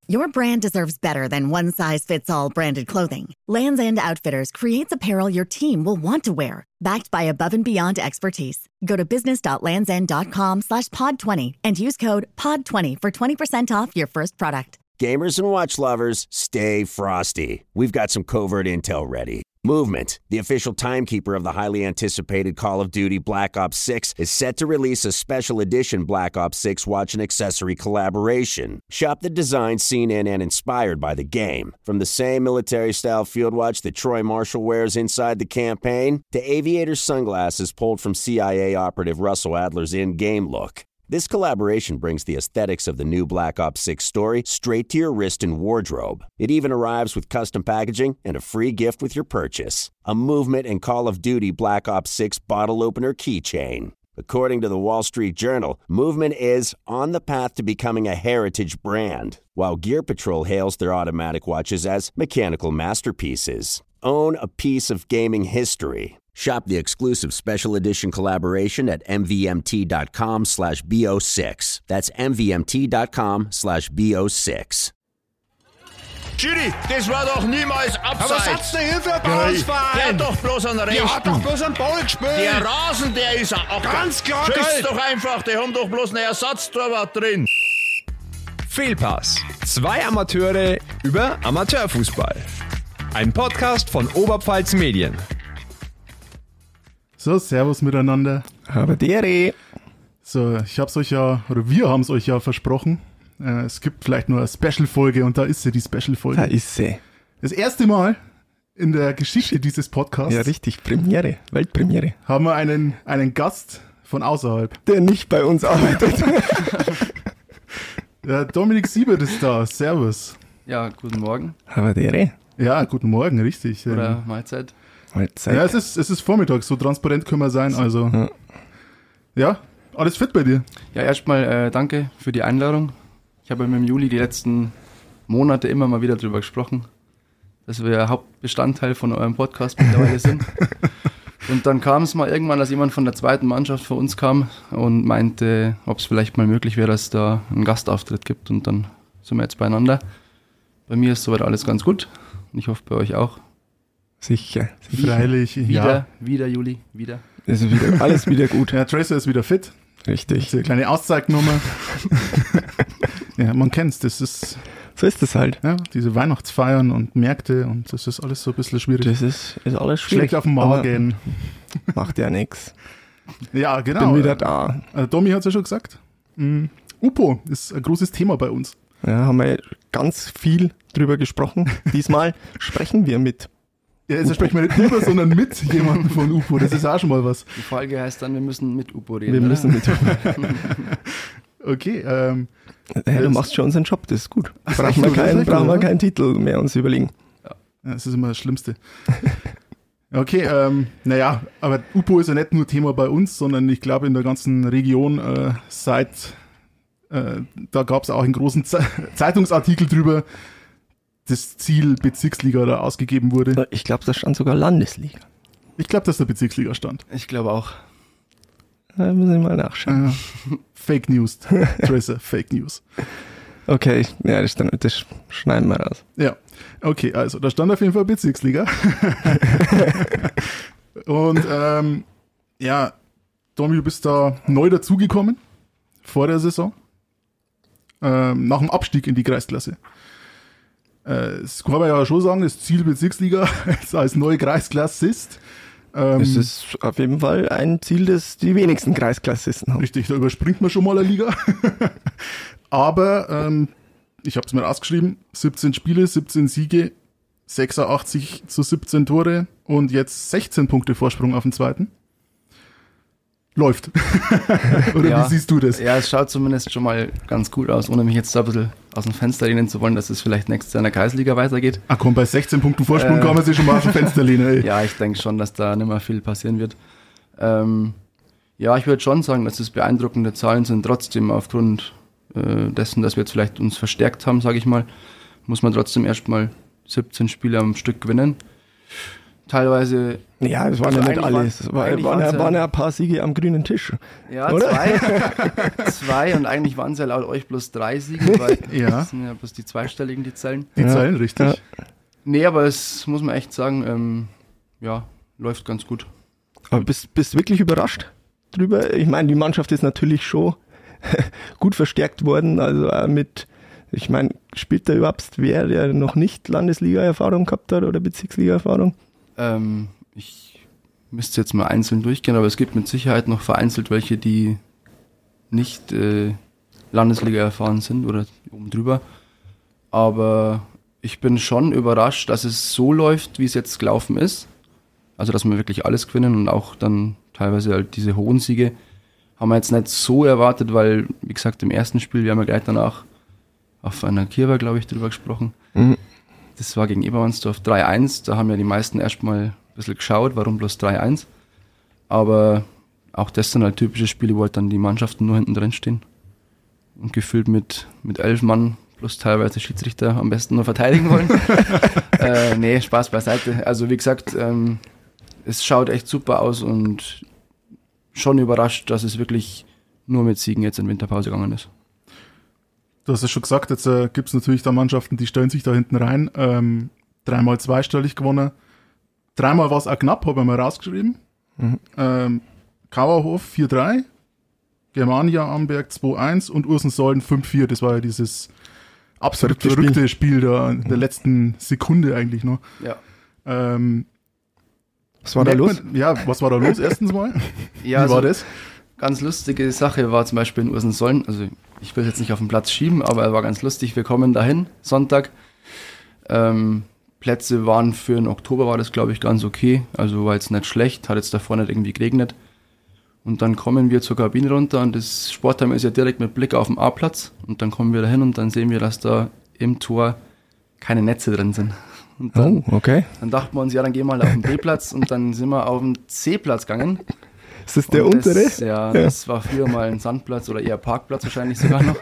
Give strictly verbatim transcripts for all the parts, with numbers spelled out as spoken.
Your brand deserves better than one-size-fits-all branded clothing. Lands' End Outfitters creates apparel your team will want to wear, backed by above-and-beyond expertise. Go to business.landsend.com slash pod 20 and use code pod twenty for twenty percent off your first product. Gamers and watch lovers, stay frosty. We've got some covert intel ready. Movement, the official timekeeper of the highly anticipated Call of Duty Black Ops six, is set to release a special edition Black Ops six watch and accessory collaboration. Shop the design seen in and inspired by the game. From the same military-style field watch that Troy Marshall wears inside the campaign, to aviator sunglasses pulled from C I A operative Russell Adler's in-game look. This collaboration brings the aesthetics of the new Black Ops six story straight to your wrist and wardrobe. It even arrives with custom packaging and a free gift with your purchase. A Movement and Call of Duty Black Ops six bottle opener keychain. According to the Wall Street Journal, Movement is on the path to becoming a heritage brand, while Gear Patrol hails their automatic watches as mechanical masterpieces. Own a piece of gaming history. Shop the exclusive special edition collaboration at mvmt.com slash bo6. That's mvmt.com slash bo6. Schiri, das war doch niemals Abseits. Aber was hat's denn hier für ein Bauernverein? Der hat doch bloß an der Rechten. Der hat doch bloß einen Ball gespielt. Der Rasen, der ist ein Acker. Ganz klar, Schieß geil. doch einfach, die haben doch bloß einen Ersatztorwart drin. Fehlpass. Zwei Amateure über Amateurfußball. Ein Podcast von Oberpfalz Medien. So, servus miteinander. Aber der So, ich hab's euch ja, oder wir haben's euch ja versprochen. Äh, es gibt vielleicht nur eine Special-Folge und da ist sie, die Special-Folge. Da ist sie. Das erste Mal in der Geschichte dieses Podcasts Ja, richtig. Premiere. Weltpremiere. haben wir einen, einen Gast von außerhalb. Der nicht bei uns arbeitet. Der Dominik Siebert ist da. Servus. Ja, guten Morgen Aber der Ja, guten Morgen, richtig. oder Mahlzeit. Ja, es ist, es ist Vormittag, so transparent können wir sein. Also, Ja. ja, alles fit bei dir? Ja, erstmal äh, danke für die Einladung. Ich habe im Juli die letzten Monate immer mal wieder drüber gesprochen, dass wir Hauptbestandteil von eurem Podcast mittlerweile sind. Und dann kam es mal irgendwann, dass jemand von der zweiten Mannschaft von uns kam und meinte, ob es vielleicht mal möglich wäre, dass es da einen Gastauftritt gibt. Und dann sind wir jetzt beieinander. Bei mir ist soweit alles ganz gut. Und ich hoffe bei euch auch. Sicher. Freilich, Wieder, ja. wieder Juli, wieder. Es ist wieder, alles wieder gut. Ja, Tracer ist wieder fit. Richtig. Diese kleine Auszeignummer. Ja, man kennt's, das ist, So ist es halt. ja, diese Weihnachtsfeiern und Märkte und das ist alles so ein bisschen schwierig. Das ist, ist alles schwierig. Schlecht auf den Magen. Aber macht ja nichts. Ja, genau. Bin wieder da. Also Domi hat's ja schon gesagt. Mhm. U P O ist ein großes Thema bei uns. Ja, haben wir ganz viel drüber gesprochen. Diesmal sprechen wir mit. Ja, jetzt sprechen wir nicht über, sondern mit jemandem von U P O. Das ist auch schon mal was. Die Folge heißt dann, wir müssen mit U P O reden. Wir oder? müssen mit. Okay, ähm, Ja, du machst schon unseren Job, das ist gut. Brauchen wir echt gut, das ist keinen, echt brauchen gut, wir oder? keinen Titel mehr uns überlegen. ja, das ist immer das Schlimmste. Okay, ähm, naja, aber U P O ist ja nicht nur Thema bei uns, sondern ich glaube in der ganzen Region äh, seit, äh, da gab es auch einen großen Ze- Zeitungsartikel drüber, das Ziel Bezirksliga da ausgegeben wurde. Ich glaube, da stand sogar Landesliga. Ich glaube, dass der Bezirksliga stand. Ich glaube auch. Da muss ich mal nachschauen. Äh, Fake News, Tracer, Fake News. Okay, ich, ja, das, dann, das schneiden wir raus. Ja, okay, also da stand auf jeden Fall Bezirksliga. Und ähm, ja, Domi, du bist da neu dazugekommen vor der Saison, ähm, nach dem Abstieg in die Kreisklasse. Äh, das kann man ja schon sagen, das Ziel Bezirksliga als neue Kreisklassist. Ähm, Es ist auf jeden Fall ein Ziel, das die wenigsten Kreisklassisten haben. Richtig, da überspringt man schon mal eine Liga. Aber ähm, ich habe es mir ausgeschrieben, siebzehn Spiele, siebzehn Siege, sechsundachtzig zu siebzehn Tore und jetzt sechzehn Punkte Vorsprung auf den zweiten. Läuft. Oder Ja. wie siehst du das? Ja, es schaut zumindest schon mal ganz gut aus, ohne mich jetzt da ein bisschen aus dem Fenster lehnen zu wollen, dass es vielleicht nächstes Jahr in der Kreisliga weitergeht. Ah komm, bei sechzehn Punkten Vorsprung Äh. kann man sich schon mal aus dem Fenster lehnen. Ey. Ja, ich denke schon, dass da nicht mehr viel passieren wird. Ähm, ja, ich würde schon sagen, dass es beeindruckende Zahlen sind. Trotzdem aufgrund äh, dessen, dass wir jetzt vielleicht uns verstärkt haben, sage ich mal, muss man trotzdem erstmal siebzehn Spiele am Stück gewinnen. teilweise. Ja, das waren also ja nicht eigentlich alles. Es war, eigentlich waren, ja, waren's waren ja ein paar Siege am grünen Tisch. Ja, oder? zwei. zwei und eigentlich waren es ja laut euch bloß drei Siege, weil Ja. das sind ja bloß die zweistelligen, die zählen. Die Ja. Zeilen, richtig. Ja. Nee, aber es muss man echt sagen, ähm, ja, läuft ganz gut. Aber bist bist wirklich überrascht drüber? Ich meine, die Mannschaft ist natürlich schon gut verstärkt worden. Also auch mit, ich meine, spielt da überhaupt wer, der noch nicht Landesliga-Erfahrung gehabt hat oder Bezirksliga-Erfahrung? Ähm, ich müsste jetzt mal einzeln durchgehen, aber es gibt mit Sicherheit noch vereinzelt welche, die nicht äh, Landesliga erfahren sind oder oben drüber. Aber ich bin schon überrascht, dass es so läuft, wie es jetzt gelaufen ist. Also, dass wir wirklich alles gewinnen und auch dann teilweise halt diese hohen Siege haben wir jetzt nicht so erwartet, weil, wie gesagt, im ersten Spiel, wir haben ja gleich danach auf einer Kirwa, glaube ich, drüber gesprochen. Mhm. Das war gegen Ebermannsdorf drei eins. Da haben ja die meisten erstmal ein bisschen geschaut, warum bloß drei eins. Aber auch das sind halt typische Spiele, wo halt dann die Mannschaften nur hinten drin stehen. Und gefüllt mit, mit elf Mann plus teilweise Schiedsrichter am besten nur verteidigen wollen. äh, nee, Spaß beiseite. Also wie gesagt, ähm, es schaut echt super aus und schon überrascht, dass es wirklich nur mit Siegen jetzt in Winterpause gegangen ist. Du hast es schon gesagt, jetzt äh, gibt es natürlich da Mannschaften, die stellen sich da hinten rein. Ähm, dreimal zweistellig gewonnen. Dreimal war es auch knapp, habe ich mal rausgeschrieben. Mhm. Ähm, Kauerhof vier drei, Germania Amberg zwei eins und Ursensolden fünf vier. Das war ja dieses absolut Verrückte verrückte Spiel, da in der letzten Sekunde eigentlich noch. Ja, Ähm, Was war da merkt los? Man, ja, was war da los erstens mal? ja Wie war also das? ganz lustige Sache war zum Beispiel in Ursensollen, also ich will jetzt nicht auf den Platz schieben, aber er war ganz lustig. Wir kommen dahin, Sonntag. Ähm, Plätze waren für den Oktober, war das glaube ich ganz okay, also war jetzt nicht schlecht, hat jetzt davor nicht irgendwie geregnet. Und dann kommen wir zur Kabine runter und das Sportheim ist ja direkt mit Blick auf den A-Platz. Und dann kommen wir da hin und dann sehen wir, dass da im Tor keine Netze drin sind. Und dann, Oh, okay. dann dachten wir uns, ja, dann gehen wir mal auf den B-Platz und dann sind wir auf den C-Platz gegangen. Ist das der Und untere? Das, ja, das war früher mal ein Sandplatz oder eher Parkplatz wahrscheinlich sogar noch.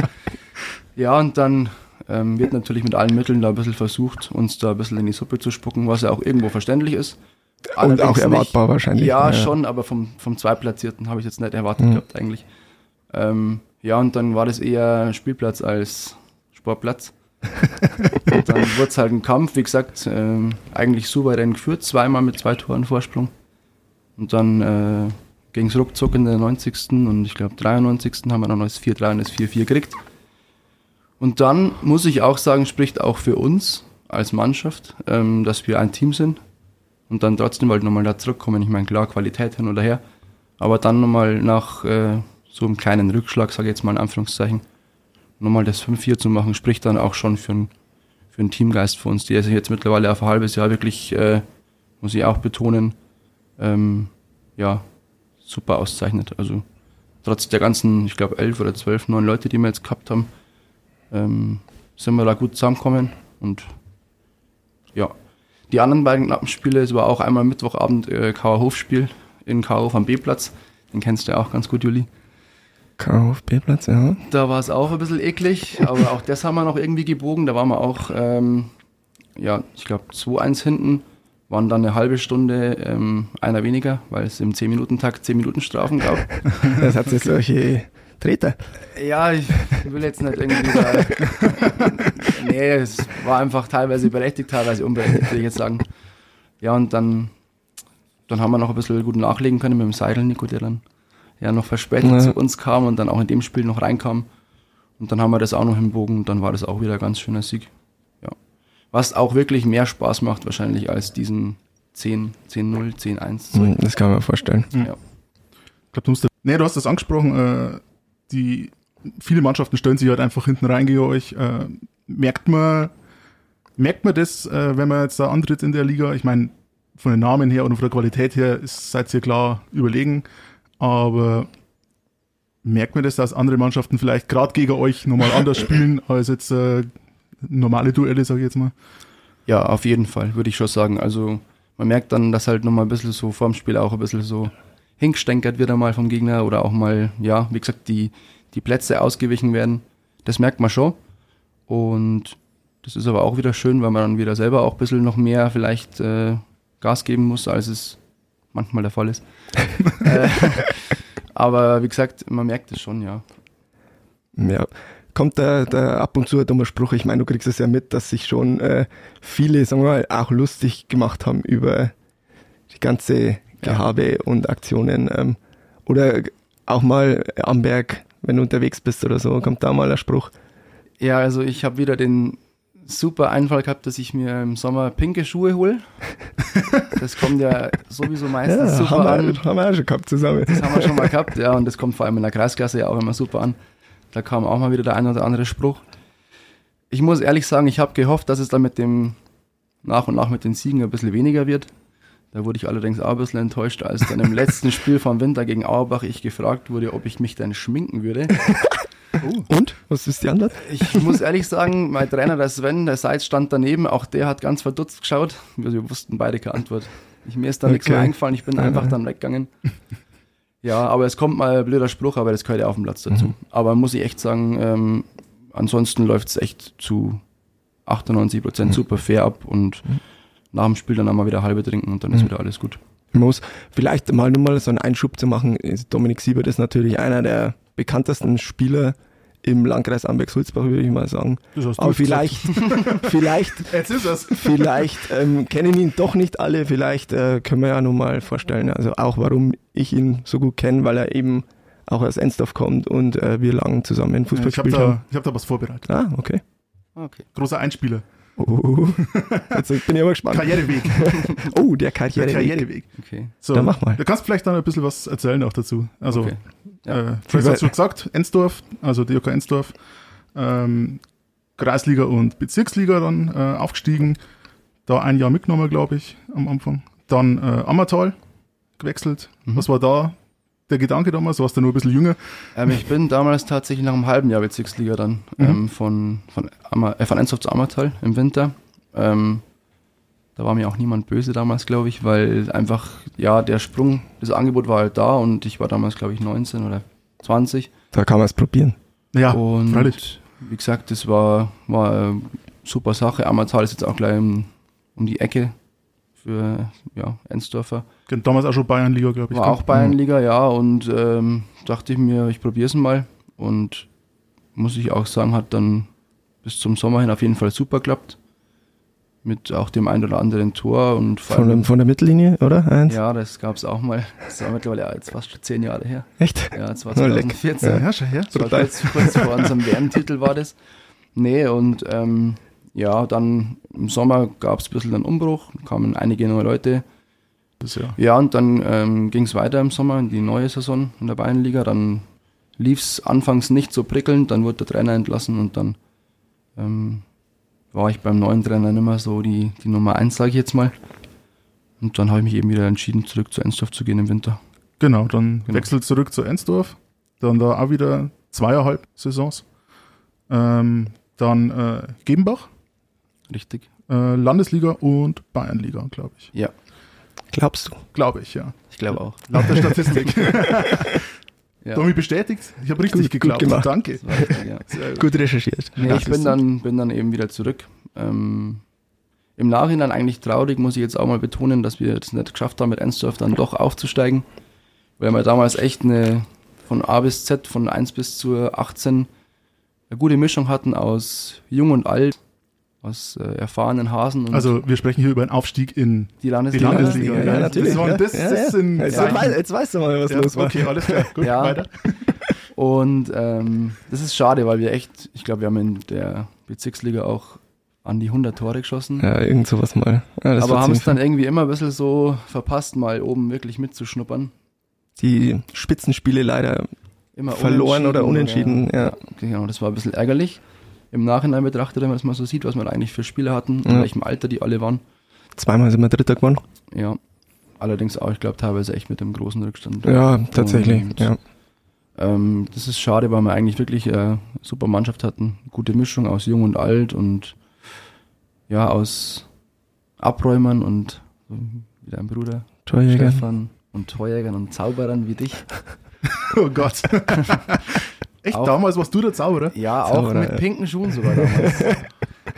Ja, und dann ähm, wird natürlich mit allen Mitteln da ein bisschen versucht, uns da ein bisschen in die Suppe zu spucken, was ja auch irgendwo verständlich ist. Und Allerdings auch erwartbar nicht, wahrscheinlich. Ja, schon, aber vom, vom Zweitplatzierten habe ich jetzt nicht erwartet Mhm. gehabt eigentlich. Ähm, ja, und dann war das eher Spielplatz als Sportplatz. Und dann wurde es halt ein Kampf, wie gesagt, ähm, eigentlich souverän geführt, zweimal mit zwei Toren Vorsprung. Und dann äh, ging es ruckzuck in der neunzigsten und ich glaube dreiundneunzigsten haben wir noch das vier drei und das vier vier gekriegt. Und dann muss ich auch sagen, spricht auch für uns als Mannschaft, ähm, dass wir ein Team sind. Und dann trotzdem halt nochmal da zurückkommen. Ich meine, klar, Qualität hin oder her. Aber dann nochmal nach äh, so einem kleinen Rückschlag, sage ich jetzt mal in Anführungszeichen, nochmal das fünf vier zu machen, spricht dann auch schon für, ein, für einen Teamgeist für uns, der sich jetzt mittlerweile auf ein halbes Jahr wirklich, äh, muss ich auch betonen, ähm, ja, super auszeichnet. Also trotz der ganzen, ich glaube, elf oder zwölf, neun Leute, die wir jetzt gehabt haben, ähm, sind wir da gut zusammengekommen. Und ja, die anderen beiden knappen Spiele, es war auch einmal Mittwochabend äh, Kauerhof-Spiel in Kauerhof am B-Platz. Den kennst du ja auch ganz gut, Juli. Kauerhof B-Platz, ja. Da war es auch ein bisschen eklig, aber auch das haben wir noch irgendwie gebogen. Da waren wir auch, ähm, ja, ich glaube zwei eins hinten, waren dann eine halbe Stunde ähm, einer weniger, weil es im zehn Minuten Takt zehn Minuten Strafen gab. Das hat jetzt solche Treter. Ja, ich will jetzt nicht irgendwie da... Nee, es war einfach teilweise berechtigt, teilweise unberechtigt, will ich jetzt sagen. Ja, und dann, dann haben wir noch ein bisschen gut nachlegen können mit dem Seidel, Nico, der dann ja noch verspätet Ja. zu uns kam und dann auch in dem Spiel noch reinkam. Und dann haben wir das auch noch hinbogen und dann war das auch wieder ein ganz schöner Sieg. Ja. Was auch wirklich mehr Spaß macht wahrscheinlich als diesen zehn null, zehn eins. Hm, Das kann man mir vorstellen. Ja. Ich glaube, du musst. Nee, du hast das angesprochen. Äh, die viele Mannschaften stellen sich halt einfach hinten rein gegen euch. Äh, merkt man, merkt man das, äh, wenn man jetzt da antritt in der Liga? Ich meine, von den Namen her und von der Qualität her ist, seid ihr klar überlegen. Aber merkt man das, dass andere Mannschaften vielleicht gerade gegen euch nochmal anders spielen als jetzt äh, normale Duelle, sage ich jetzt mal? Ja, auf jeden Fall, würde ich schon sagen. Also man merkt dann, dass halt nochmal ein bisschen so vorm Spiel auch ein bisschen so hingestänkert wird einmal vom Gegner oder auch mal, ja, wie gesagt, die, die Plätze ausgewichen werden. Das merkt man schon. Und das ist aber auch wieder schön, weil man dann wieder selber auch ein bisschen noch mehr vielleicht äh, Gas geben muss, als es manchmal der Fall ist. äh, aber wie gesagt, man merkt es schon, ja. Ja. Kommt da, da ab und zu ein dummer Spruch? Ich meine, du kriegst es ja mit, dass sich schon äh, viele, sagen wir mal, auch lustig gemacht haben über die ganze Gehabe ja. und Aktionen. Ähm, oder auch mal am Berg, wenn du unterwegs bist oder so, kommt da mal ein Spruch. Ja, also ich habe wieder den super Einfall gehabt, dass ich mir im Sommer pinke Schuhe hole. Das kommt ja sowieso meistens ja, super haben wir, an. haben wir auch schon gehabt zusammen. Das haben wir schon mal gehabt, ja, und das kommt vor allem in der Kreisklasse ja auch immer super an. Da kam auch mal wieder der ein oder andere Spruch. Ich muss ehrlich sagen, ich habe gehofft, dass es dann mit dem nach und nach mit den Siegen ein bisschen weniger wird. Da wurde ich allerdings auch ein bisschen enttäuscht, als dann im letzten Spiel vom Winter gegen Auerbach ich gefragt wurde, ob ich mich denn schminken würde. Oh. Und? Was ist die Antwort? Ich muss ehrlich sagen, mein Trainer, der Sven, der Seitz stand daneben, auch der hat ganz verdutzt geschaut. Wir wussten beide keine Antwort. Ich, mir ist da okay. nichts mehr eingefallen, ich bin ja. einfach dann weggegangen. Ja, aber es kommt mal ein blöder Spruch, aber das gehört ja auf dem Platz dazu. Mhm. Aber muss ich echt sagen, ähm, ansonsten läuft es echt zu achtundneunzig Prozent mhm. super fair ab und mhm. nach dem Spiel dann einmal wieder halbe trinken und dann ist mhm. wieder alles gut. Ich muss vielleicht mal nur mal so einen Einschub zu machen. Dominik Siebert ist natürlich einer der bekanntesten Spieler im Landkreis Amberg-Sulzbach, würde ich mal sagen. Aber vielleicht, vielleicht, Jetzt ist es. vielleicht ähm, kennen ihn doch nicht alle. Vielleicht äh, können wir ja nur mal vorstellen, also auch warum ich ihn so gut kenne, weil er eben auch aus Ensdorf kommt und äh, wir lang zusammen Fußball ja, ich gespielt hab da, haben. Ich habe da was vorbereitet. Ah, okay. okay. Großer Einspieler. Oh, jetzt bin ich aber gespannt. Karriereweg. Oh, der Karriereweg. Der Karriereweg. Okay. So, dann mach mal. Du kannst vielleicht dann ein bisschen was erzählen auch dazu. Also, okay. ja. äh, vielleicht hast du gesagt, Ensdorf, also D O K Ensdorf, ähm, Kreisliga und Bezirksliga dann äh, aufgestiegen. Da ein Jahr mitgenommen, glaube ich, am Anfang. Dann äh, Ammertal gewechselt. Mhm. Was war da der Gedanke damals? Du warst ja nur ein bisschen jünger. Ähm, ich bin damals tatsächlich nach einem halben Jahr Bezirksliga dann mhm. ähm, von, von, Ammer, äh, von Ensdorf zu Ammertal im Winter. Ähm, da war mir auch niemand böse damals, glaube ich, weil einfach, ja, der Sprung, das Angebot war halt da und ich war damals, glaube ich, neunzehn oder zwanzig. Da kann man es probieren. Ja, und freilich. Wie gesagt, das war, war eine super Sache. Ammertal ist jetzt auch gleich um, um die Ecke für ja, Ensdorfer. Damals auch schon Bayernliga, glaube ich. War auch Bayernliga, ja, und ähm, dachte ich mir, ich probiere es mal und muss ich auch sagen, hat dann bis zum Sommer hin auf jeden Fall super geklappt. Mit auch dem ein oder anderen Tor und vor von, allem, von der Mittellinie, oder? Eins? Ja, das gab es auch mal. Das war mittlerweile ja, jetzt fast schon zehn Jahre her. Echt? Ja, das war zwanzig vierzehn. Ja, ja, schon her. Das war kurz, kurz vor unserem W M-Titel war das. Nee, und ähm, ja, dann im Sommer gab es ein bisschen einen Umbruch, kamen einige neue Leute. Das ja. ja, und dann ähm, ging es weiter im Sommer in die neue Saison in der Bayernliga. Dann lief es anfangs nicht so prickelnd, dann wurde der Trainer entlassen und dann ähm, war ich beim neuen Trainer nicht mehr so die, die Nummer eins, sage ich jetzt mal. Und dann habe ich mich eben wieder entschieden, zurück zu Ensdorf zu gehen im Winter. Genau, dann Genau. Wechsel zurück zu Ensdorf. Dann da auch wieder zweieinhalb Saisons. Ähm, dann äh, Gebenbach, Richtig? äh, Landesliga und Bayernliga, glaube ich. Ja, Glaubst du? Glaube ich, ja. ich glaube auch. Laut der Statistik. Ja. Domi bestätigt. Ich habe richtig Gut- gut geglaubt. gemacht. Danke. Das war richtig, ja. Sehr gut. Gut recherchiert. Nee, ich bin dann, bin dann eben wieder zurück. Ähm, Im Nachhinein eigentlich traurig, muss ich jetzt auch mal betonen, dass wir es nicht geschafft haben, mit Ensdorf dann doch aufzusteigen. Weil wir damals echt eine von A bis Z, von eins bis zur achtzehn, eine gute Mischung hatten aus Jung und Alt, aus äh, erfahrenen Hasen. Und Also wir sprechen hier über einen Aufstieg in die Landesliga. die Landesliga. Ja, ja, natürlich. Das, waren, ja. das, ja, das ja. sind Jetzt, Zeichen. wei- jetzt weißt du mal, was Ja, los war. okay, alles klar. Gut, Ja. weiter. Und ähm, das ist schade, weil wir echt, ich glaube, wir haben in der Bezirksliga auch an die hundert Tore geschossen. Ja, irgend sowas mal. Ja, das aber war haben es ziemlich dann irgendwie immer ein bisschen so verpasst, mal oben wirklich mitzuschnuppern. die Spitzenspiele leider Immer verloren oder unentschieden. Ja. Ja, genau, das war ein bisschen ärgerlich. Im Nachhinein betrachtet, wenn man das mal so sieht, was wir eigentlich für Spieler hatten, in Ja. welchem Alter die alle waren. Zweimal sind wir Dritter geworden. Ja, allerdings auch, ich glaube, teilweise echt mit einem großen Rückstand. Ja, tatsächlich. Und, Ja. Ähm, das ist schade, weil wir eigentlich wirklich äh, eine super Mannschaft hatten. Gute Mischung aus Jung und Alt und ja, aus Abräumern und so wie dein Bruder Torjäger. Stefan und Torjägern und Zauberern wie dich. Oh Gott. Echt, Auch- damals warst du der Zauberer? Ja, auch Zauberer, mit ja. pinken Schuhen sogar damals.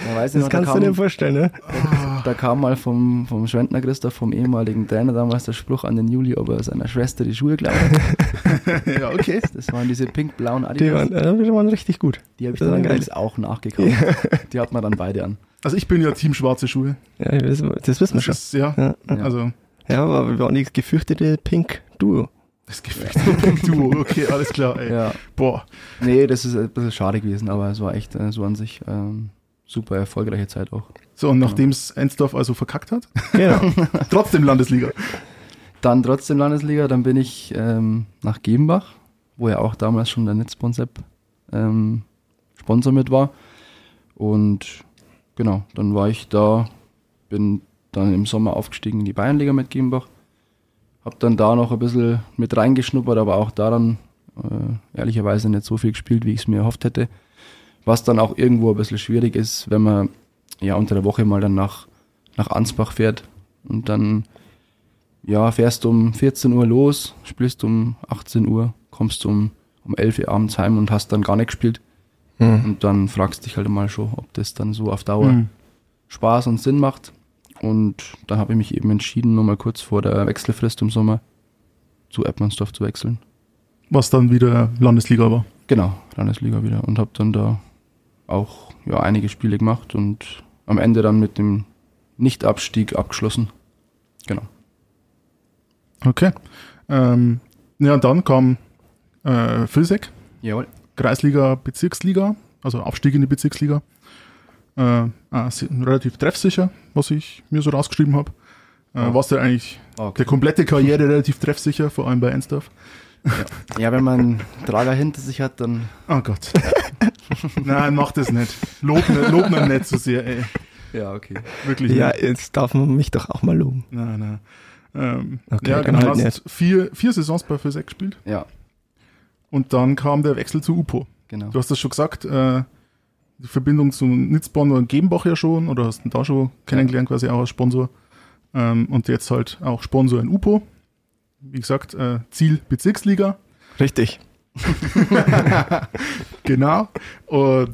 Ja, weiß ich Das noch, da kannst kam, du dir vorstellen, ne? Da kam mal vom, vom Schwendner Christoph, vom ehemaligen Trainer damals, der Spruch an den Juli, ob er seiner Schwester die Schuhe klaut hat. Ja, okay. Das waren diese pink-blauen Die Adidas. waren, die waren richtig gut. Die habe ich das dann waren geil. übrigens auch nachgekauft. Die hat man dann beide an. Also ich bin ja Team schwarze Schuhe. Ja, das, das wissen wir Das schon. ist, ja, Ja, ja. also ja, aber wir waren die gefürchtete Pink-Duo. das gefürchtete Duo. Okay, alles klar, ey. Ja. Boah. Nee, das ist ein bisschen schade gewesen, aber es war echt äh, so an sich ähm, super erfolgreiche Zeit auch. So, und nachdem es Ensdorf also verkackt hat, Genau. trotzdem Landesliga. Dann trotzdem Landesliga, dann bin ich ähm, nach Gebenbach, wo ja auch damals schon der Netzsponsep ähm, Sponsor mit war. Und genau, dann war ich da, bin dann im Sommer aufgestiegen in die Bayernliga mit Gebenbach. Hab dann da noch ein bisschen mit reingeschnuppert, aber auch da dann äh, ehrlicherweise nicht so viel gespielt, wie ich es mir erhofft hätte. Was dann auch irgendwo ein bisschen schwierig ist, wenn man ja unter der Woche mal dann nach, nach Ansbach fährt und dann ja, fährst um vierzehn Uhr los, spielst um achtzehn Uhr, kommst um, um elf Uhr abends heim und hast dann gar nicht gespielt. Mhm. Und dann fragst dich halt mal schon, ob das dann so auf Dauer Mhm. Spaß und Sinn macht. Und dann habe ich mich eben entschieden, nochmal kurz vor der Wechselfrist im Sommer zu Edmundsdorf zu wechseln. Was dann wieder Landesliga war. Genau, Landesliga wieder. Und habe dann da auch ja, einige Spiele gemacht und am Ende dann mit dem Nichtabstieg abgeschlossen. Genau. Okay. Ähm, ja, und dann kam äh, Vilseck, Jawohl. Kreisliga, Bezirksliga, also Aufstieg in die Bezirksliga. Äh, äh, se- relativ treffsicher, was ich mir so rausgeschrieben habe. Äh, Oh. Warst du eigentlich Okay. der komplette Karriere relativ treffsicher, vor allem bei Ensdorf? Ja. ja, wenn man einen Trager hinter sich hat, dann Oh Gott. Nein, mach das nicht. Lob, nicht- lob mir nicht so sehr, ey. ja, okay. Wirklich Ja, nicht. jetzt darf man mich doch auch mal loben. Nein, nein. Ähm, Okay, ja, dann genau. halt Hast vier, vier Saisons bei Vilseck gespielt Ja, und dann kam der Wechsel zu UPO. genau. Du hast das schon gesagt, äh, die Verbindung zu Nitzborn und Gebenbach ja schon, oder hast ihn da schon kennengelernt, quasi auch als Sponsor. Ähm, und jetzt halt auch Sponsor in UPO. Wie gesagt, äh, Ziel Bezirksliga. Richtig. Genau. Und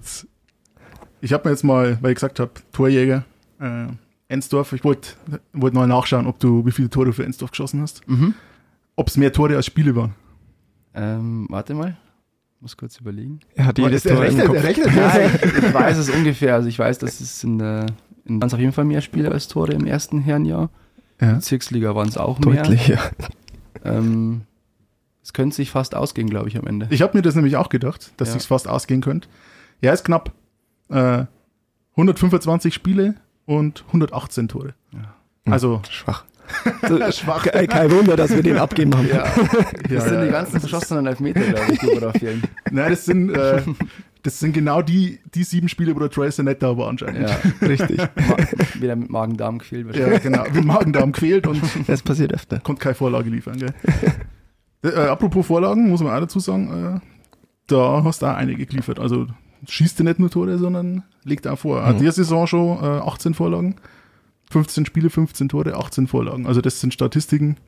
ich habe mir jetzt mal, weil ich gesagt habe, Torjäger, äh, Ensdorf, ich wollte wollt mal nachschauen, ob du, wie viele Tore für Ensdorf geschossen hast. Mhm. Ob es mehr Tore als Spiele waren. Ähm, warte mal, muss kurz überlegen. Er hat jedes Der Tor im rechnet, Kopf. der rechnet. Nein, ich weiß es ungefähr. Also ich weiß, dass es in der in ganz auf jeden Fall mehr Spiele als Tore im ersten Herrenjahr. Ja. Bezirksliga waren es auch mehr. Deutlich, ja. Ähm, es könnte sich fast ausgehen, glaube ich, am Ende. Ich habe mir das nämlich auch gedacht, dass Ja. sich's fast ausgehen könnte. Ja, ist knapp. Äh, hundertfünfundzwanzig Spiele und hundertachtzehn Tore. Ja. Also Schwach. schwach. Ke- Kein Wunder, dass wir den abgeben haben. Ja, Das ja, sind ja. die ganzen verschossenen Elfmeter, glaube ich, die wo da fehlen. Nein, das sind, äh, das sind genau die, die sieben Spiele, wo der Tracer nicht da war anscheinend. Ja, Richtig. Ma wieder mit Magen-Darm gefehlt Ja, wahrscheinlich. genau. Mit Magen-Darm quält und Das passiert öfter. konnte keine Vorlage liefern. Gell? äh, apropos Vorlagen, muss man auch dazu sagen, äh, da hast du auch einige geliefert. Also schießt du nicht nur Tore, sondern legt auch vor. Hat Mhm. die Saison schon äh, achtzehn Vorlagen, fünfzehn Spiele, fünfzehn Tore, achtzehn Vorlagen. Also das sind Statistiken.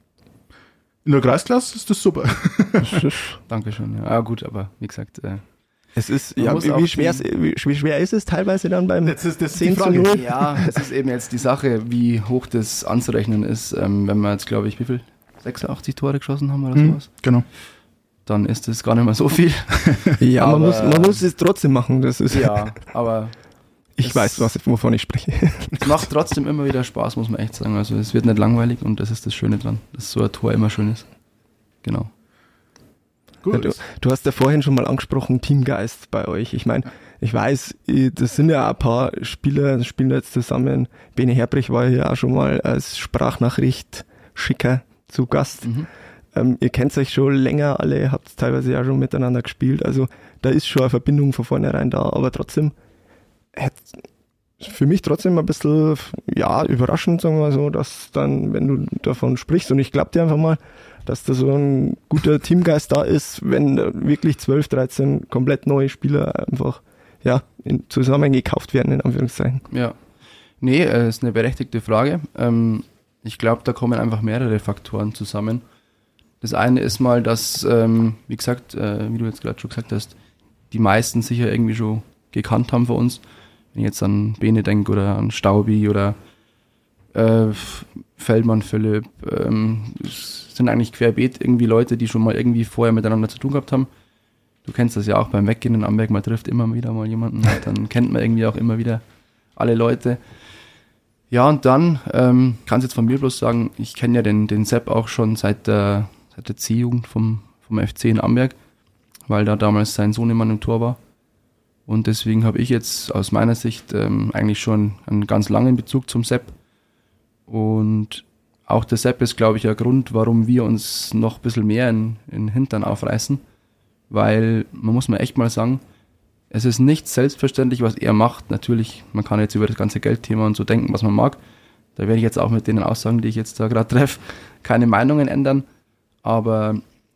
In der Kreisklasse ist das super. Dankeschön. Ja, ah, gut, aber wie gesagt, äh, Es ist, Man ja, muss wie, auch wie, schwer, wie, wie schwer ist es teilweise dann beim Das ist, das ist die zehn zu Frage. null? ja, es ist eben jetzt die Sache, wie hoch das anzurechnen ist. Ähm, wenn wir jetzt, glaube ich, wie viel? sechsundachtzig Tore geschossen haben oder Mhm, sowas, genau. dann ist das gar nicht mehr so viel. Ja, man Aber- muss, man muss es trotzdem machen. Das ist, Ja, aber ich es- weiß, was, wovon ich spreche. es macht trotzdem immer wieder Spaß, muss man echt sagen. Also es wird nicht langweilig und das ist das Schöne dran, dass so ein Tor immer schön ist. Genau. Gut. Du, du hast ja vorhin schon mal angesprochen, Teamgeist bei euch. Ich meine, ich weiß, eh, das sind ja ein paar Spieler, spielen jetzt zusammen. Bene Herbrich war ja auch schon mal als Sprachnachricht Schicker zu Gast. Mhm. Ähm, ihr kennt euch schon länger alle, habt teilweise ja schon miteinander gespielt. Also da ist schon eine Verbindung von vornherein da, aber trotzdem hätte für mich trotzdem ein bisschen, ja, überraschend, sagen wir so, dass dann, wenn du davon sprichst, und ich glaube dir einfach mal, dass da so ein guter Teamgeist da ist, wenn da wirklich zwölf, dreizehn komplett neue Spieler einfach, ja, in, zusammengekauft werden, in Anführungszeichen. Ja. Nee, äh, ist eine berechtigte Frage. Ähm, ich glaube, da kommen einfach mehrere Faktoren zusammen. Das eine ist mal, dass, ähm, wie gesagt, äh, wie du jetzt gerade schon gesagt hast, die meisten sicher irgendwie schon gekannt haben von uns. Wenn ich jetzt an Bene denke oder an Staubi oder äh, Feldmann Philipp, ähm, es sind eigentlich querbeet irgendwie Leute, die schon mal irgendwie vorher miteinander zu tun gehabt haben. Du kennst das ja auch beim Weggehen in Amberg, man trifft immer wieder mal jemanden, dann kennt man irgendwie auch immer wieder alle Leute. Ja, und dann ähm, kann ich jetzt von mir bloß sagen, ich kenne ja den, den Sepp auch schon seit der, seit der C-Jugend vom, vom F C in Amberg, weil da damals sein Sohnemann im Tor war. Und deswegen habe ich jetzt aus meiner Sicht ähm, eigentlich schon einen ganz langen Bezug zum Sepp. Und auch der Sepp ist, glaube ich, ein Grund, warum wir uns noch ein bisschen mehr in, in den Hintern aufreißen. Weil, man muss mal echt mal sagen, es ist nicht selbstverständlich, was er macht. Natürlich, man kann jetzt über das ganze Geldthema und so denken, was man mag. Da werde ich jetzt auch mit den Aussagen, die ich jetzt da gerade treffe, keine Meinungen ändern. Aber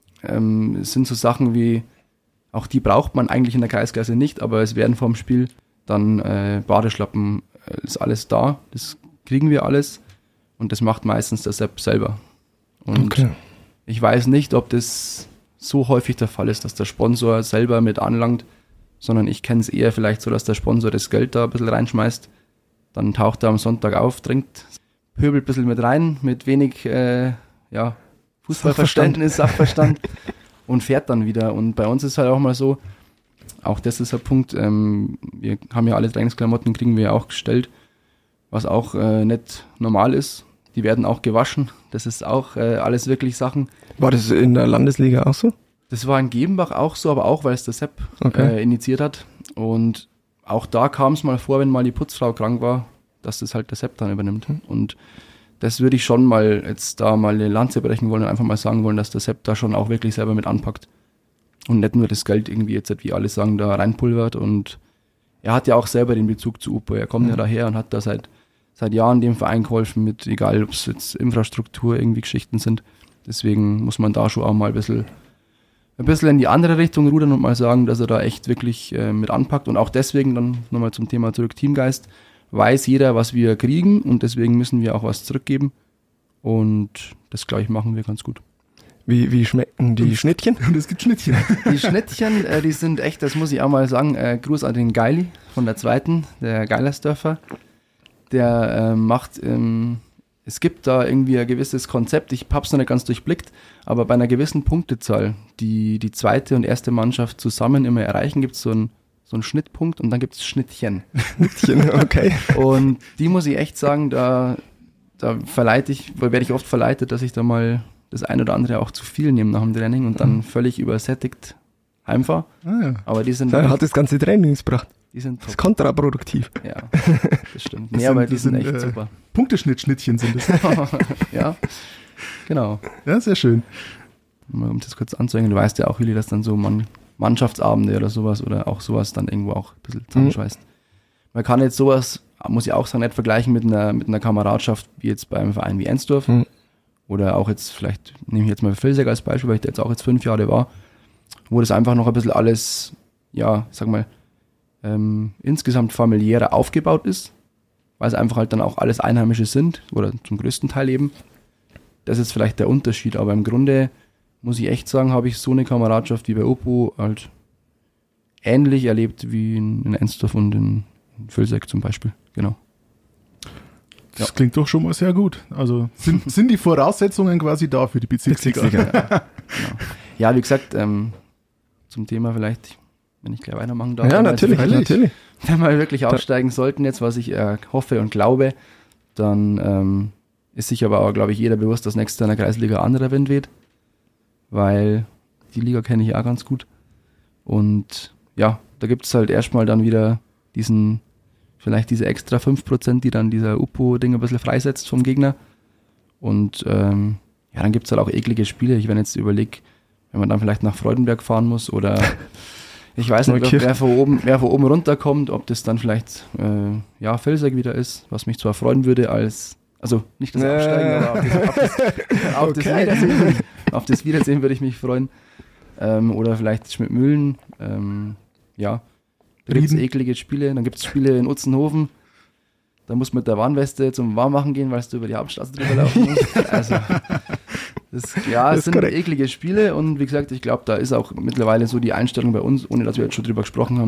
ähm, es sind so Sachen wie, auch die braucht man eigentlich in der Kreisklasse nicht, aber es werden vorm Spiel dann äh, Badeschlappen, äh, ist alles da, das kriegen wir alles und das macht meistens der Sepp selber. Und okay. Ich weiß nicht, ob das so häufig der Fall ist, dass der Sponsor selber mit anlangt, sondern ich kenne es eher vielleicht so, dass der Sponsor das Geld da ein bisschen reinschmeißt, dann taucht er am Sonntag auf, trinkt, pöbelt ein bisschen mit rein, mit wenig äh, ja, Fußballverständnis, Sachverstand und fährt dann wieder. Und bei uns ist halt auch mal so, auch das ist ein Punkt, ähm, wir haben ja alle Trainingsklamotten, kriegen wir ja auch gestellt, was auch äh, nicht normal ist. Die werden auch gewaschen, das ist auch äh, alles wirklich Sachen. War das in der Landesliga auch so? Das war in Gebenbach auch so, aber auch, weil es der Sepp okay. äh, initiiert hat. Und auch da kam es mal vor, wenn mal die Putzfrau krank war, dass das halt der Sepp dann übernimmt. Mhm. Und das würde ich schon mal jetzt da mal eine Lanze brechen wollen und einfach mal sagen wollen, dass der Sepp da schon auch wirklich selber mit anpackt. Und nicht nur das Geld irgendwie jetzt, wie alle sagen, da reinpulvert. Und er hat ja auch selber den Bezug zu U P O. Er kommt mhm. ja daher und hat da seit, seit Jahren dem Verein geholfen, mit egal ob es jetzt Infrastruktur, irgendwie Geschichten sind. Deswegen muss man da schon auch mal ein bisschen, ein bisschen in die andere Richtung rudern und mal sagen, dass er da echt wirklich äh, mit anpackt. Und auch deswegen, dann nochmal zum Thema zurück, Teamgeist, weiß jeder, was wir kriegen und deswegen müssen wir auch was zurückgeben. Und das, glaube ich, machen wir ganz gut. Wie, wie schmecken die und, Schnittchen? Und es gibt Schnittchen. Die Schnittchen, äh, die sind echt, das muss ich auch mal sagen, äh, Gruß an den Geili von der zweiten, der Geilersdörfer. Der äh, macht, ähm, es gibt da irgendwie ein gewisses Konzept, ich habe es noch nicht ganz durchblickt, aber bei einer gewissen Punktezahl, die die zweite und erste Mannschaft zusammen immer erreichen, gibt es so ein so ein Schnittpunkt und dann gibt es Schnittchen. Schnittchen, okay. Und die muss ich echt sagen, da, da verleite ich, werde ich oft verleitet, dass ich da mal das ein oder andere auch zu viel nehme nach dem Training und dann mhm. völlig übersättigt heimfahre. Ah, ja. Aber die sind... Da hat das ganze Training nichts gebracht. Die sind top. Das ist kontraproduktiv. Ja, das stimmt. Das nee, sind, aber die sind, sind echt äh, super. Punkteschnitt-Schnittchen sind es. Ja, genau. Ja, sehr schön. Um das kurz anzuhängen, du weißt ja auch, Willi, dass dann so man Mannschaftsabende oder sowas oder auch sowas dann irgendwo auch ein bisschen zusammenschweißt. Mhm. Man kann jetzt sowas, muss ich auch sagen, nicht vergleichen mit einer, mit einer Kameradschaft wie jetzt beim Verein wie Ensdorf mhm. oder auch jetzt, vielleicht nehme ich jetzt mal Vilseck als Beispiel, weil ich da jetzt auch jetzt fünf Jahre war, wo das einfach noch ein bisschen alles, ja, ich sag mal, ähm, insgesamt familiärer aufgebaut ist, weil es einfach halt dann auch alles Einheimische sind oder zum größten Teil eben. Das ist vielleicht der Unterschied, aber im Grunde muss ich echt sagen, habe ich so eine Kameradschaft wie bei U P O halt ähnlich erlebt wie in Ensdorf und in Vilseck zum Beispiel. Genau. Das ja. klingt doch schon mal sehr gut. Also sind, sind die Voraussetzungen quasi da für die Bezirksliga? Ja, genau. Ja, wie gesagt, ähm, zum Thema vielleicht, wenn ich gleich weitermachen darf. Ja, natürlich, wenn natürlich. Wenn wir wirklich aufsteigen sollten jetzt, was ich äh, hoffe und glaube, dann ähm, ist sich aber auch, glaube ich, jeder bewusst, dass nächstes Jahr in der Kreisliga anderer Wind weht. Weil die Liga kenne ich auch ganz gut. Und ja, da gibt es halt erstmal dann wieder diesen, vielleicht diese extra fünf Prozent, die dann dieser U P O-Ding ein bisschen freisetzt vom Gegner. Und ähm, ja, dann gibt es halt auch eklige Spiele. Ich wenn jetzt überlege, wenn man dann vielleicht nach Freudenberg fahren muss oder ich weiß nicht, ob wer von oben, wer von oben runterkommt, ob das dann vielleicht äh, ja, Vilseck wieder ist, was mich zwar freuen würde als Also nicht das Absteigen, aber auf das, auf das, auf okay. das, Wiedersehen, würde ich, auf das Wiedersehen würde ich mich freuen. Ähm, oder vielleicht Schmidtmühlen. Ähm, ja, da gibt es eklige Spiele. Dann gibt es Spiele in Utzenhofen. Da muss man mit der Warnweste zum Warmmachen gehen, weil du über die Hauptstraße drüber laufen musst. Also, das, ja, das es sind korrekt. eklige Spiele. Und wie gesagt, ich glaube, da ist auch mittlerweile so die Einstellung bei uns, ohne dass wir jetzt schon drüber gesprochen haben,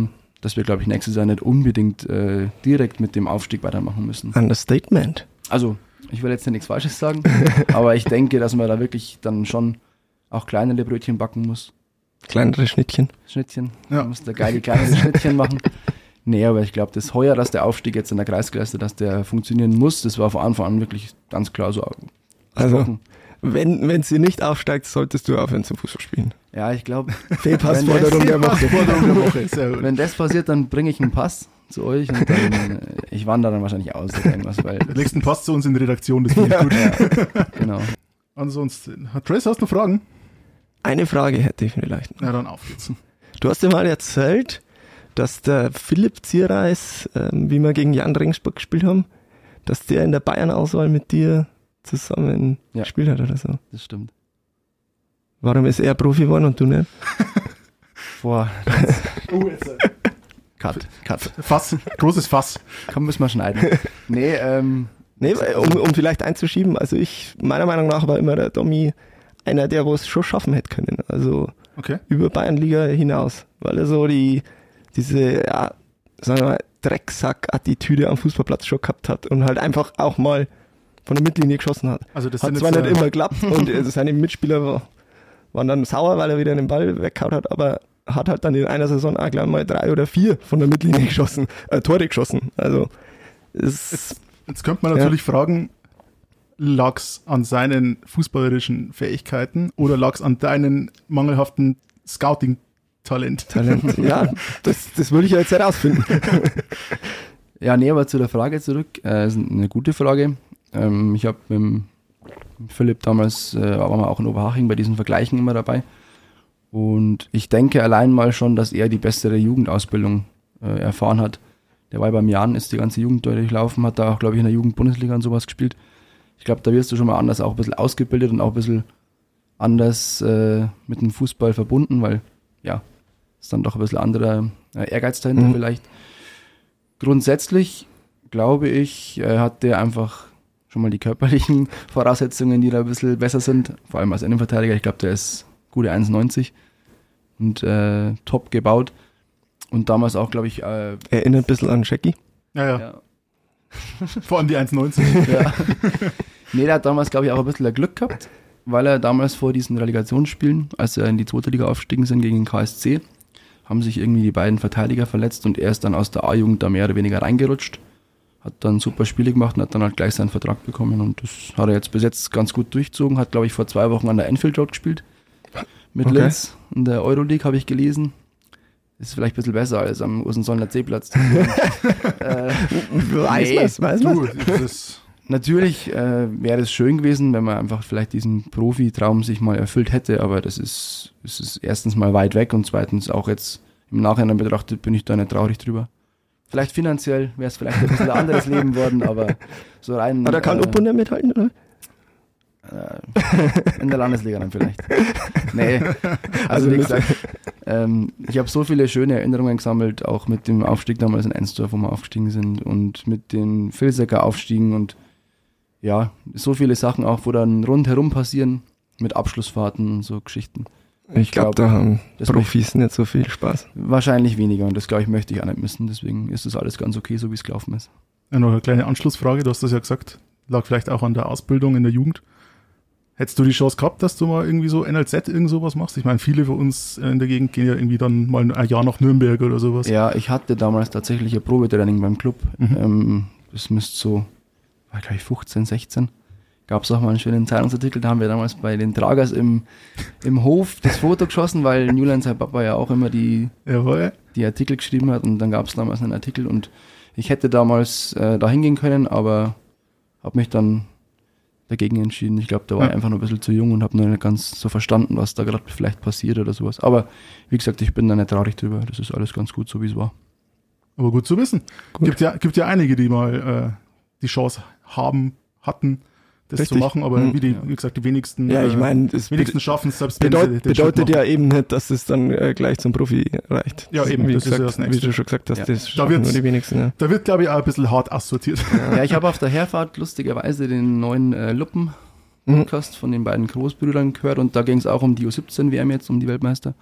dass wir, glaube ich, nächstes Jahr nicht unbedingt äh, direkt mit dem Aufstieg weitermachen müssen. Understatement. Also, ich will jetzt nichts Falsches sagen, aber ich denke, dass man da wirklich dann schon auch kleinere Brötchen backen muss. Kleinere Schnittchen. Schnittchen. Ja. Man muss da geile kleinere Schnittchen machen. Nee, aber ich glaube, das heuer, dass der Aufstieg jetzt in der Kreisklasse, dass der funktionieren muss, das war von Anfang an wirklich ganz klar so. Also, gesprochen. wenn, wenn sie nicht aufsteigt, solltest du aufhören zum Fußball spielen. Ja, ich glaube, Fehlpassforderung der Woche. Forderung der Woche. Sehr gut. wenn das passiert, dann bringe ich einen Pass zu euch und dann, äh, ich wandere dann wahrscheinlich aus oder irgendwas, weil, Der nächsten Pass zu uns in die Redaktion, das finde ich gut. ja, genau. Ansonsten, Trace, hast du Fragen? Eine Frage hätte ich vielleicht noch. Na dann, auf geht's. Du hast ja mal erzählt, dass der Philipp Zierreis, ähm, wie wir gegen Jan Regensburg gespielt haben, dass der in der Bayern-Auswahl mit dir zusammen Ja. gespielt hat oder so. Das stimmt. Warum ist er Profi geworden und du nicht? Boah, Oh, jetzt. Cut, Cut. Fass, großes Fass. Komm, müssen wir schneiden. Nee, ähm, Nee, weil, um, um vielleicht einzuschieben, also ich, meiner Meinung nach war immer der Domi einer, der wo es schon schaffen hätte können. Also Okay. über Bayernliga hinaus, weil er so die, diese, ja, sagen wir mal, Drecksack-Attitüde am Fußballplatz schon gehabt hat und halt einfach auch mal von der Mittellinie geschossen hat. Also das Hat sind zwar jetzt, nicht äh, immer geklappt und äh, seine Mitspieler war, waren dann sauer, weil er wieder den Ball weggehauen hat, aber hat halt dann in einer Saison auch gleich mal drei oder vier von der Mittellinie geschossen, äh, Tore geschossen. Also es Jetzt, jetzt könnte man natürlich fragen, lag's an seinen fußballerischen Fähigkeiten oder lag's an deinen mangelhaften Scouting-Talent? Talent. Ja, das, das würde ich ja jetzt herausfinden. ja, nee, aber zu der Frage zurück, äh, ist eine gute Frage. Ähm, ich habe mit dem Philipp damals, äh, waren wir auch in Oberhaching bei diesen Vergleichen immer dabei. Und ich denke allein mal schon, dass er die bessere Jugendausbildung äh, erfahren hat. Der war beim Jan, ist die ganze Jugend durchlaufen, hat da auch, glaube ich, in der Jugendbundesliga und sowas gespielt. Ich glaube, da wirst du schon mal anders auch ein bisschen ausgebildet und auch ein bisschen anders äh, mit dem Fußball verbunden, weil, ja, ist dann doch ein bisschen anderer äh, Ehrgeiz dahinter Mhm. vielleicht. Grundsätzlich, glaube ich, äh, hat der einfach schon mal die körperlichen Voraussetzungen, die da ein bisschen besser sind, vor allem als Innenverteidiger. Ich glaube, der ist gute eins neunzig und äh, top gebaut. Und damals auch, glaube ich, äh, Erinnert ein bisschen an Jackie. Ja, ja, ja, vor allem die eins neunzig. ja. Nee, der hat damals, glaube ich, auch ein bisschen Glück gehabt, weil er damals vor diesen Relegationsspielen, als er in die zweite Liga aufgestiegen sind gegen den K S C, haben sich irgendwie die beiden Verteidiger verletzt und er ist dann aus der A-Jugend da mehr oder weniger reingerutscht, hat dann super Spiele gemacht und hat dann halt gleich seinen Vertrag bekommen und das hat er jetzt bis jetzt ganz gut durchgezogen, hat, glaube ich, vor zwei Wochen an der Anfield Road gespielt mit Okay. Linz in der Euroleague, habe ich gelesen. Ist vielleicht ein bisschen besser als am Ursensolner C-Platz. äh, Weiß Nee, man's, weiß Du, man's. das, Natürlich äh, wäre es schön gewesen, wenn man einfach vielleicht diesen Profitraum sich mal erfüllt hätte, aber das ist, es ist erstens mal weit weg und zweitens auch jetzt im Nachhinein betrachtet bin ich da nicht traurig drüber. Vielleicht finanziell wäre es vielleicht ein bisschen ein anderes Leben worden, aber so rein... Aber da kann äh, Upo nicht mithalten, oder? äh, in der Landesliga dann vielleicht. Nee, also, Also wie das- gesagt, ähm, ich habe so viele schöne Erinnerungen gesammelt, auch mit dem Aufstieg damals in Ensdorf, wo wir aufgestiegen sind und mit den Vilsecker Aufstiegen und ja, so viele Sachen auch, wo dann rundherum passieren, mit Abschlussfahrten und so Geschichten. Ich glaube, glaub, da haben das Profis nicht so viel Spaß. Wahrscheinlich weniger und das, glaube ich, möchte ich auch nicht missen, deswegen ist das alles ganz okay, so wie es gelaufen ist. ja, noch eine kleine Anschlussfrage, du hast das ja gesagt, lag vielleicht auch an der Ausbildung in der Jugend. Hättest du die Chance gehabt, dass du mal irgendwie so N L Z irgend sowas machst? Ich meine, viele von uns in der Gegend gehen ja irgendwie dann mal ein Jahr nach Nürnberg oder sowas. Ja, ich hatte damals tatsächlich ein Probetraining beim Club. Mhm. Ähm, das müsste so, war glaube ich fünfzehn, sechzehn. Gab es auch mal einen schönen Zeitungsartikel, da haben wir damals bei den Tragers im, im Hof das Foto geschossen, weil Newland, sein Papa, ja auch immer die, Jawohl. die Artikel geschrieben hat und dann gab es damals einen Artikel und ich hätte damals äh, da hingehen können, aber habe mich dann dagegen entschieden. Ich glaube, da war Ja. ich einfach noch ein bisschen zu jung und habe noch nicht ganz so verstanden, was da gerade vielleicht passiert oder sowas. Aber wie gesagt, ich bin da nicht traurig drüber. Das ist alles ganz gut, so wie es war. Aber gut zu wissen. Gut. Gibt ja, gibt ja einige, die mal äh, die Chance haben, hatten, das Richtig. zu machen, aber Mhm. wie, die, Ja. wie gesagt, die wenigsten, Ja, ich äh, meine, das wenigsten bede- schaffen es, selbst wenn bedeut, sie den Schritt bedeutet machen. ja eben nicht, dass es dann äh, gleich zum Profi reicht. Ja, eben, wie, das ist ja gesagt, das Nächste. wie du schon gesagt hast, Ja. das Da schaffen wird's- nur die wenigsten. Ja. Da wird, glaube ich, auch ein bisschen hart aussortiert. Ja, ich habe auf der Herfahrt lustigerweise den neuen äh, Luppen-Podcast von den beiden Großbrüdern gehört und da ging es auch um die U siebzehn W M jetzt, um die Weltmeister.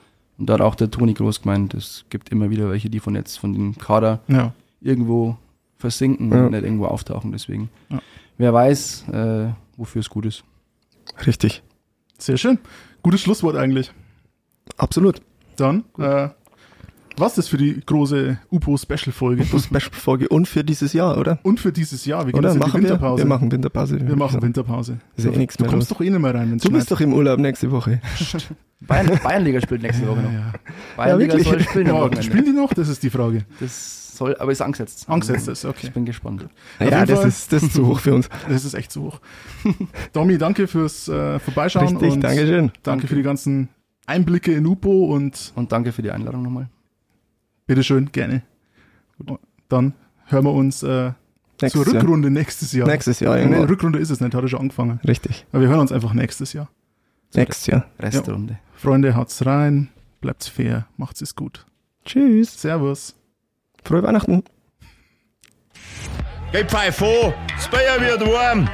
Und da hat auch der Toni Groß gemeint, es gibt immer wieder welche, die von jetzt, von dem Kader Ja. irgendwo versinken Ja. und nicht irgendwo auftauchen. Deswegen, Ja. wer weiß, äh, wofür es gut ist. Richtig. Sehr schön. Gutes Schlusswort eigentlich. Absolut. Dann, äh, was das für die große U P O-Special-Folge? Special-Folge und für dieses Jahr, oder? Und für dieses Jahr. Wir gehen Oder jetzt in die machen wir? Winterpause. Wir machen Winterpause. Wir machen Winterpause. Ist ja eh nichts Du mehr kommst los. doch eh nicht mehr rein, wenn's Du bist schneit. doch im Urlaub nächste Woche. Bayern, Bayernliga spielt nächste Woche noch. Ja, Bayernliga wirklich? soll spielen am ja. Wochenende. Spielen die noch? Das ist die Frage. Das soll, aber ist angesetzt. Angesetzt ist, okay. Ich bin gespannt. Auf Ja, jeden das Fall. ist, das ist zu hoch für uns. Das ist echt zu hoch. Domi, danke fürs äh, Vorbeischauen. Richtig, und Dankeschön. Danke Danke. für die ganzen Einblicke in U P O und Und danke für die Einladung nochmal. bitteschön, gerne. Dann hören wir uns äh, Nächstes zur Rückrunde nächstes Jahr. Nächstes Jahr Nee, irgendwann. Rückrunde ist es nicht, hat er schon angefangen. Richtig. Aber wir hören uns einfach nächstes Jahr. Nächstes Jahr. Restrunde. Freunde, haut's rein, bleibt's fair, macht's es gut. Tschüss. Servus. Frohe Weihnachten. Geh pfeif vor, das Bier wird warm.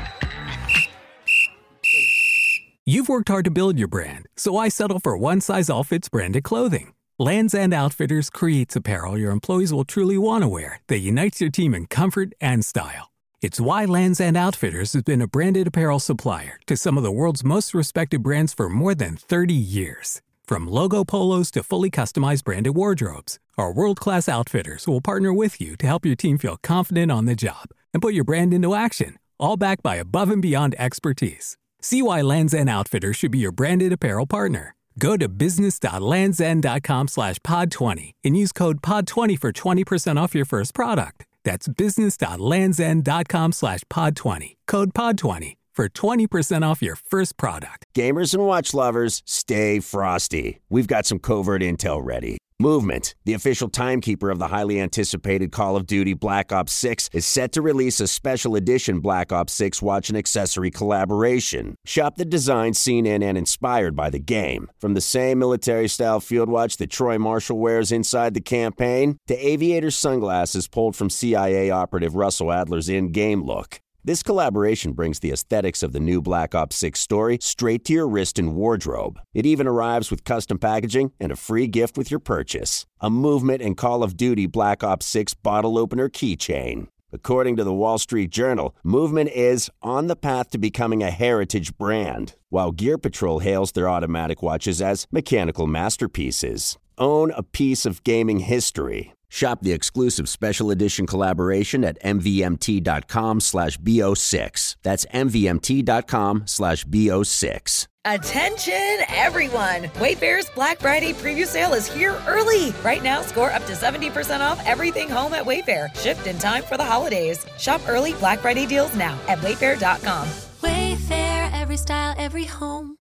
You've worked hard to build your brand, so why settle for one-size-all-fits branded clothing? Lands' End Outfitters creates apparel your employees will truly want to wear that unites your team in comfort and style. It's why Lands' End Outfitters has been a branded apparel supplier to some of the world's most respected brands for more than thirty years. From logo polos to fully customized branded wardrobes, our world-class outfitters will partner with you to help your team feel confident on the job and put your brand into action, all backed by above-and-beyond expertise. See why Lands' End Outfitters should be your branded apparel partner. Go to business.landsend.com slash pod 20 and use code pod twenty for twenty percent off your first product. That's business.landsend.com slash pod 20. Code pod twenty for twenty percent off your first product. Gamers and watch lovers, stay frosty. We've got some covert intel ready. Movement, the official timekeeper of the highly anticipated Call of Duty Black Ops six, is set to release a special edition Black Ops six watch and accessory collaboration. Shop the design seen in and inspired by the game. From the same military-style field watch that Troy Marshall wears inside the campaign, to aviator sunglasses pulled from C I A operative Russell Adler's in-game look. This collaboration brings the aesthetics of the new Black Ops six story straight to your wrist and wardrobe. It even arrives with custom packaging and a free gift with your purchase. A Movement and Call of Duty Black Ops six bottle opener keychain. According to the Wall Street Journal, Movement is on the path to becoming a heritage brand, while Gear Patrol hails their automatic watches as mechanical masterpieces. Own a piece of gaming history. Shop the exclusive special edition collaboration at mvmt.com slash bo6. That's mvmt.com slash bo6. Attention, everyone! Wayfair's Black Friday preview sale is here early. Right now, score up to seventy percent off everything home at Wayfair. Shipped in time for the holidays. Shop early Black Friday deals now at wayfair dot com. Wayfair, every style, every home.